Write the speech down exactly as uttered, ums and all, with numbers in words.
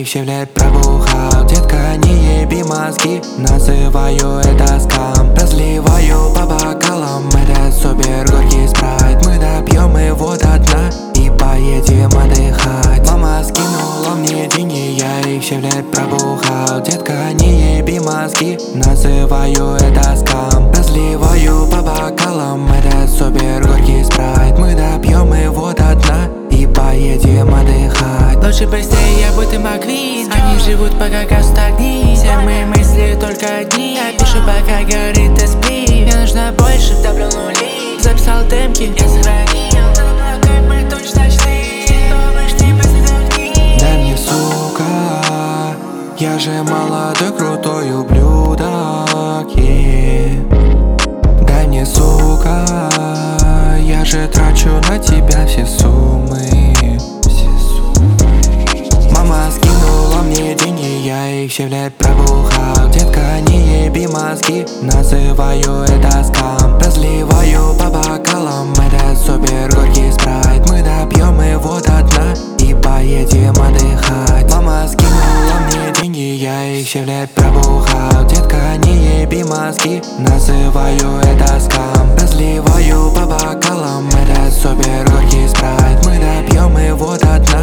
их щеплет пробухал. Детка, не еби мозги, называю это скам. Разливаю по бокалам, это супер горький спрайт. Мы допьем его до дна и поедем отдыхать. Мама скинула мне деньги, я их щеплет пробухал. Детка, не еби мозги, называю это скам. Разливаю по бокалам, это супер горький спрайт. Мы допьем его до дна и поедем отдыхать. Лучше быстрее, будто Маквин. Они живут пока газ стагни. Все мои мысли только одни. Я пишу, пока горит эспри. Мне нужно больше, топлю нули. Записал темки, я сохранил. Как мы точно шли, вышли без огни. Дай мне, сука, я же молодой крутой ублюдок, yeah. Дай мне, сука, я же трачу на тебя все суммы. Мама скинула мне деньги, я их щеплет пробухал. Детка, не еби мозги, называю это скам. Разливаю по бокалам, это супер горький спрайт. Мы допьем его до дна и поедем отдыхать. Мама скинула мне деньги, я их щеплет пробухал. Детка, не еби мозги, называю это скам. Разливаю по бокалам, это супер горький спрайт. Мы допьем его до дна